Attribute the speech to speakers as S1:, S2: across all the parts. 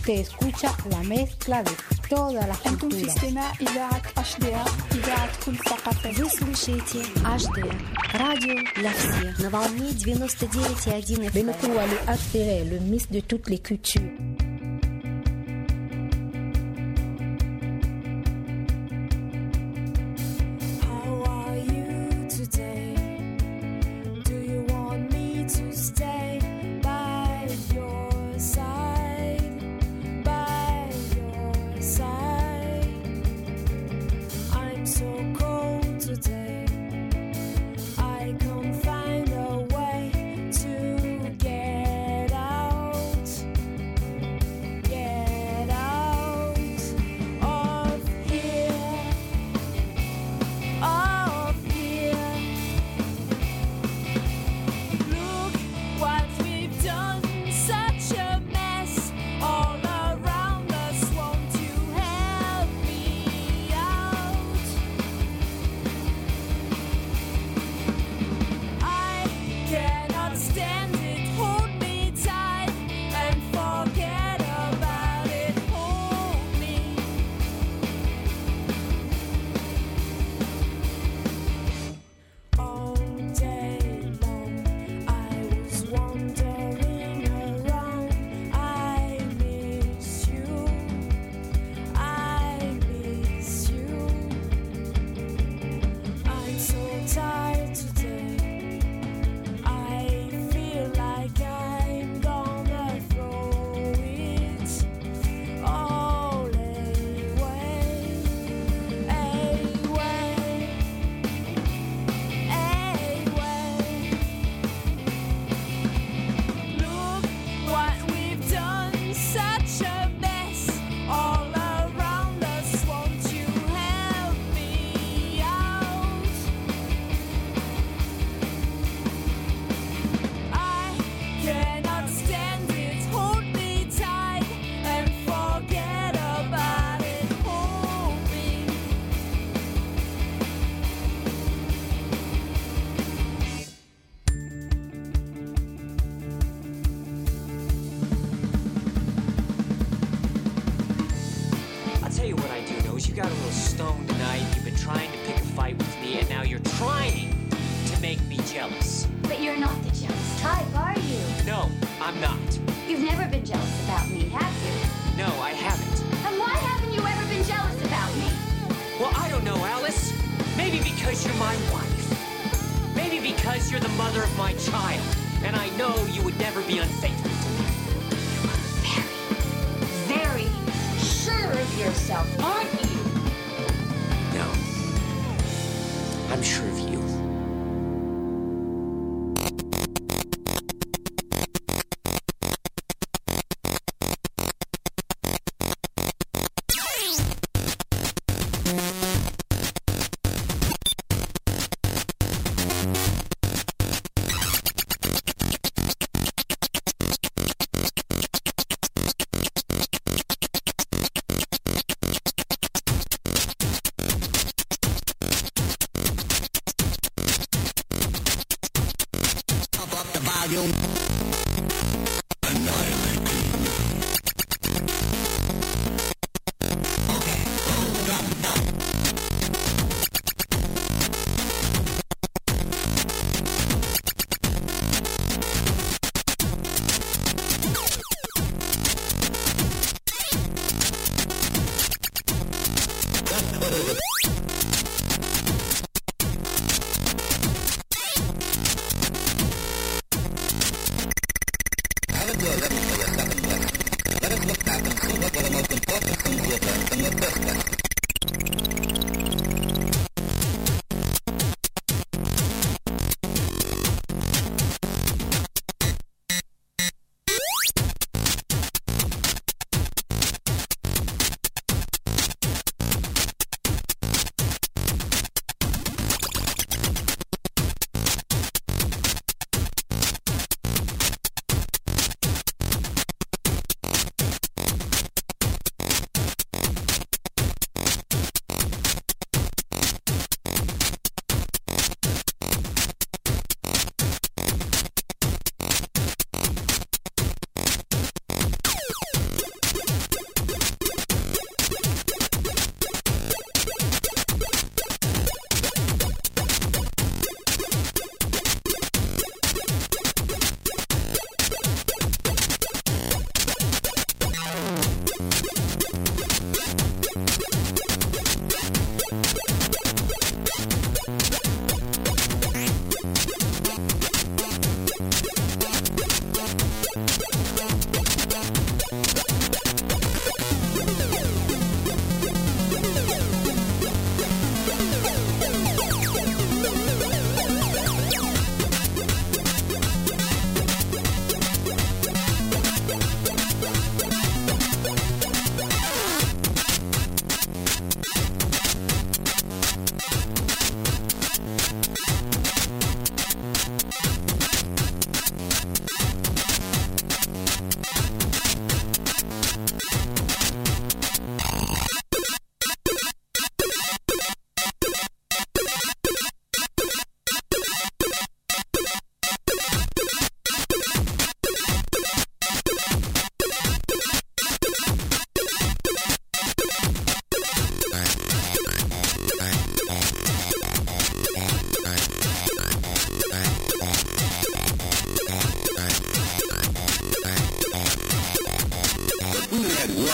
S1: Usted escucha la mezcla de todas las
S2: أنتم في
S1: culturas.
S2: استماع إذاعة HDR إذاعة كل ثقافة.
S3: Вы слушаете HDR, радио для всех, на волне 99,1 FM.
S1: بنقوة لأثر le mix de toutes les cultures.
S4: How are you today? Do you want me to stay by your side? By your side. I'm so cold today. I can't find a way to get out. Get out of here. Of here. Look what we've done, such a mess all around us. Won't you help me out? I cannot stand it. Hold me tight and forget about it. Hold me. All day long, I was wandering around. I miss you. I miss you. I'm so tired today. I feel like I'm gonna throw it all away. Look what we've done, such a mess all around us. Won't you help me out? I cannot stand it. Hold me tight and forget about it. Hold me.
S5: I'll tell you what I do know is you got a little stoned tonight. You've been trying to pick a fight with me, and now you're trying to make me jealous.
S6: But you're not the jealous type, are you?
S5: No, I'm not.
S6: You've never been jealous about me, have you?
S5: No, I haven't.
S6: And why haven't you ever been jealous about me?
S5: Well, I don't know, Alice. Maybe because you're my wife. Maybe because you're the mother of my child. And I know you would never be unfaithful to me.
S6: Very sure of yourself, aren't you?
S5: No. I'm sure of you.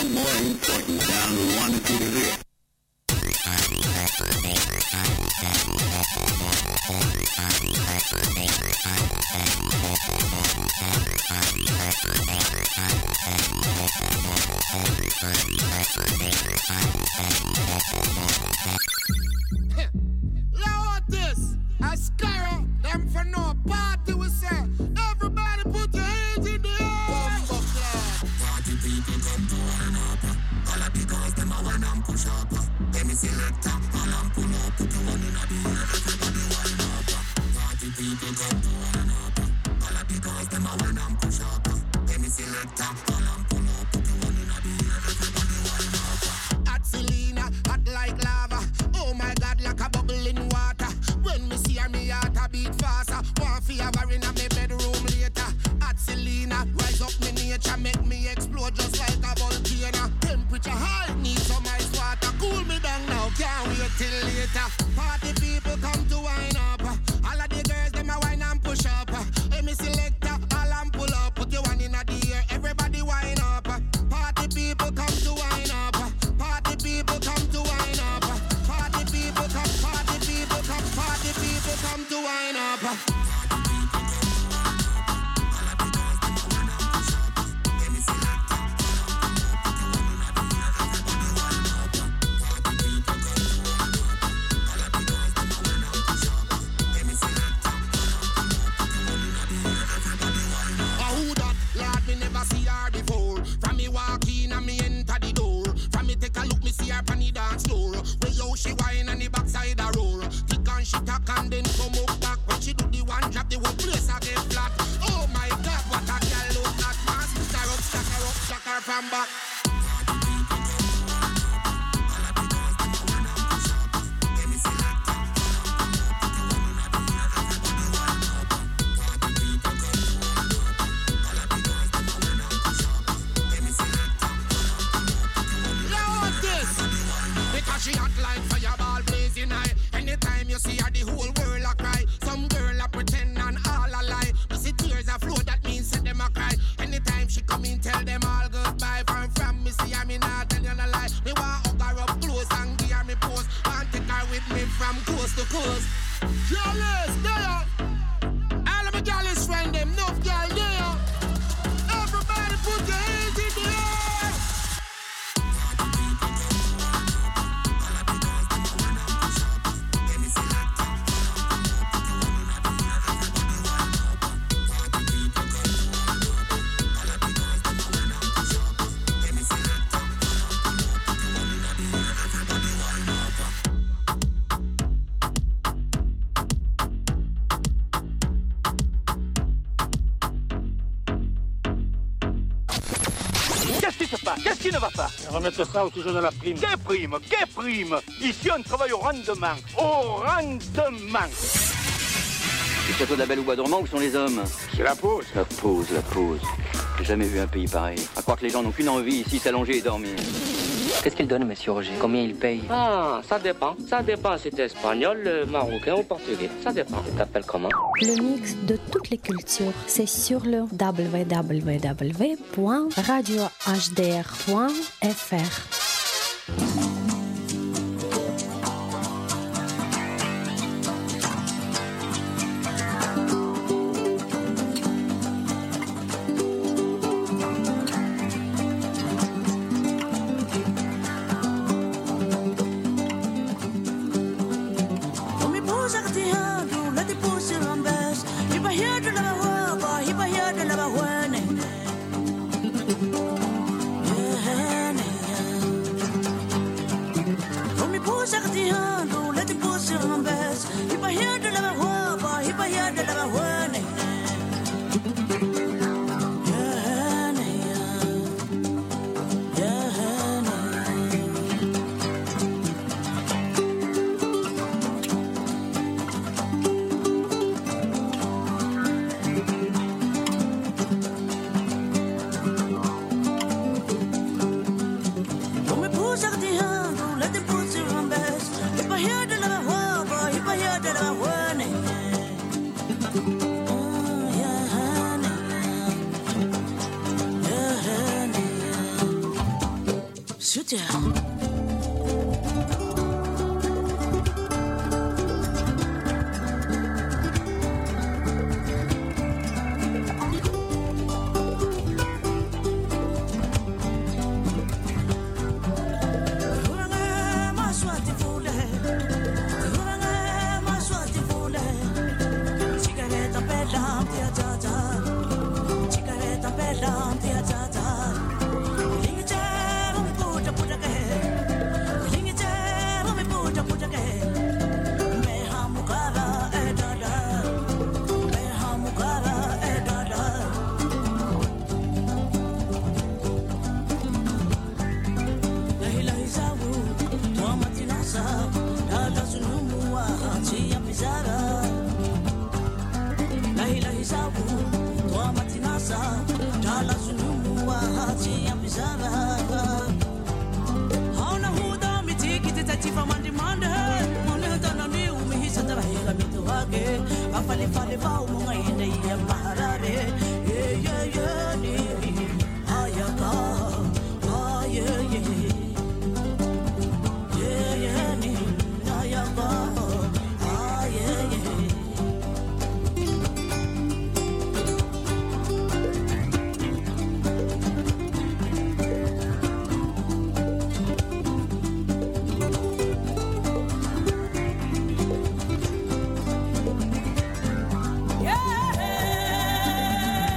S7: more important than one TV.
S8: Lord, this a scarrow, them for no party we say. Everybody put your hands in the air. Party people come to wine up. All of the girls them a wine and push up. Any selector, all and pull up. Put your one in the air, everybody wine up. Party people come to wine up. All of the girls them a wine and push up. Any selector, all and pull up. Put your one in the air, everybody wine up. Hot Selena, hot like lava. Oh my God, like a bubble in water. When me see her, me heart a beat faster. Want fi have her in a me bedroom later. Hot Selena, rise up me nature, make me explode just like a volcano. Temperature high, need some ice water. Cool me down now, can't wait till later. Party people come to wine up. All of the girls them a wine and push up. Hey me selector, all and pull up. Put your one in the air, everybody wine up. Party people come to wine up. Party people come to wine up. Party people come, party people come, party people come to wine up. She whine on the backside a roll. Tick and she tack and then come up back. When she do the one drop, the whole place a get flat. Oh my God, what a girl look like. Man, stack her from back. She hot like fireball blazing high. Anytime you see her, the whole world a cry. Some girl a pretend and all a lie. You see tears a flow, that means set them a cry. Anytime she come in, tell them all goodbye. From me see her, me not tell you no lie. Me want hug her up close and give her me pose. Want take her with me from coast to coast. Jealous, there. All of my jealous friend them, enough girl there. Everybody put your hands in the air.
S9: Qu'est-ce qui ne va pas?
S10: Remettre ça au sujet de la prime.
S9: Quelle prime? Quelle prime? Ici, on travaille au rendement. Au rendement.
S11: Le château de la Belle au Bois dormant, où sont les hommes?
S10: C'est la pause.
S11: La pause, la pause. J'ai jamais vu un pays pareil. À croire que les gens n'ont qu'une envie ici, s'allonger et dormir.
S12: Qu'est-ce qu'il donne, monsieur Roger? Combien il paye?
S13: Ah, ça dépend. Ça dépend si t'es espagnol, marocain ou portugais. Ça dépend. Tu t'appelles comment?
S1: Le mix de toutes les cultures, c'est sur le www.radiohdr.fr.
S4: Yeah.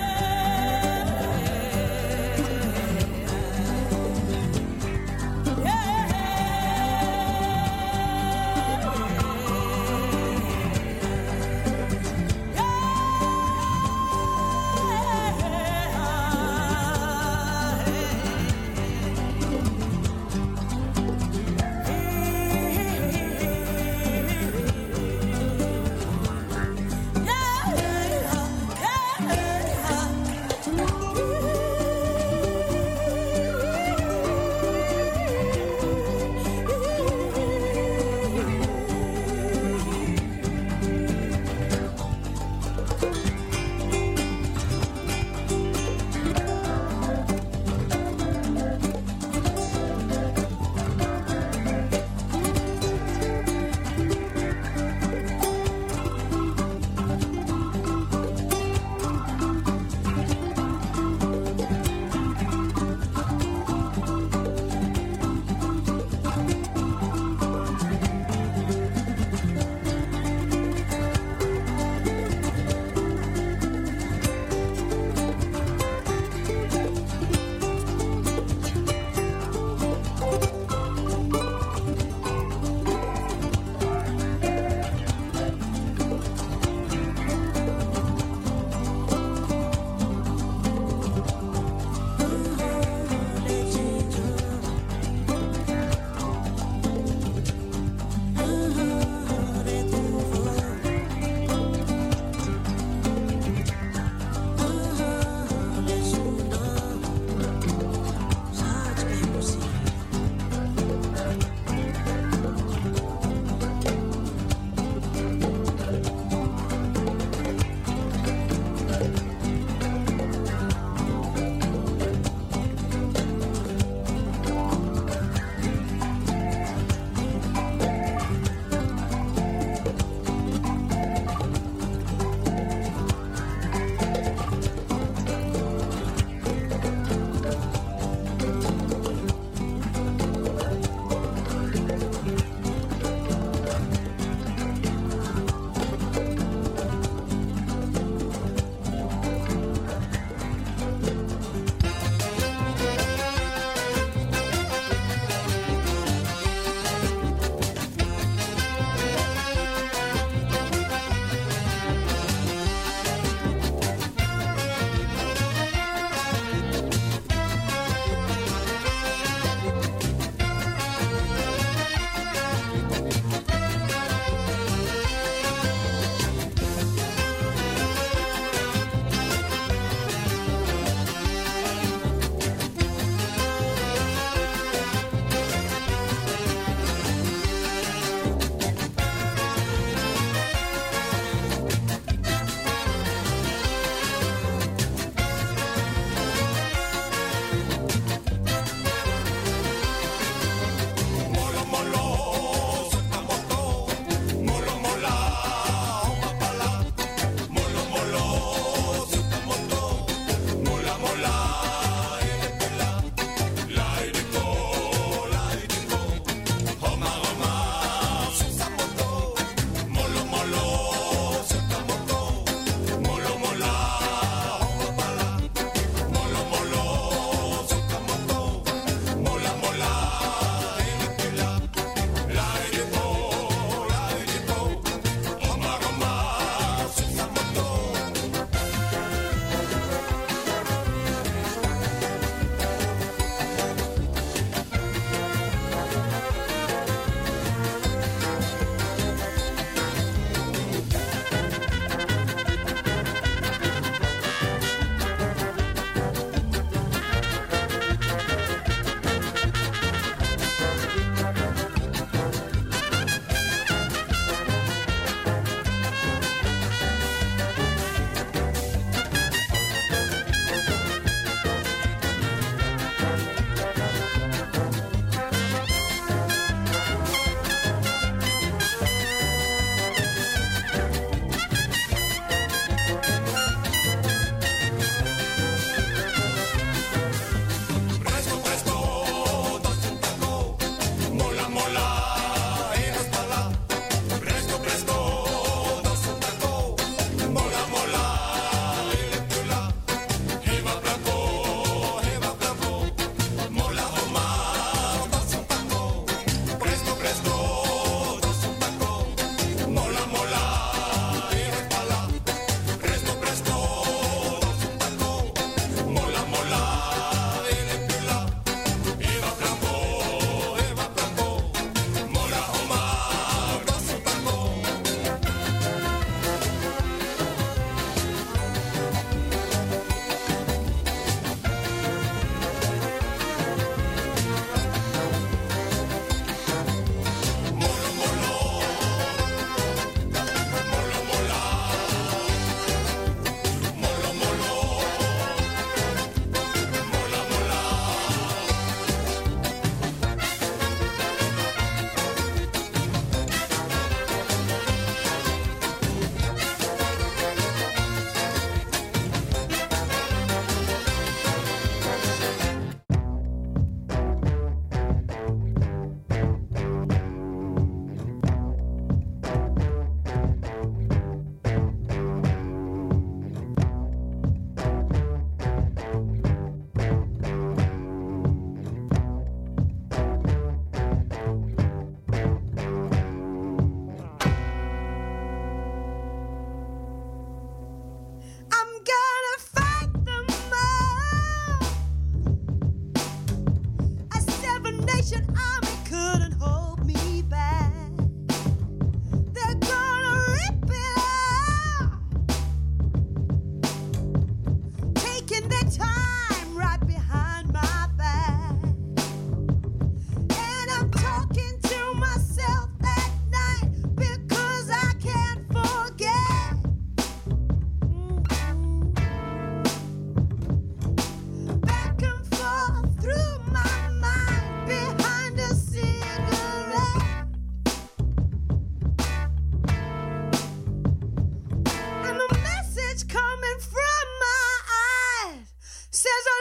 S14: 16h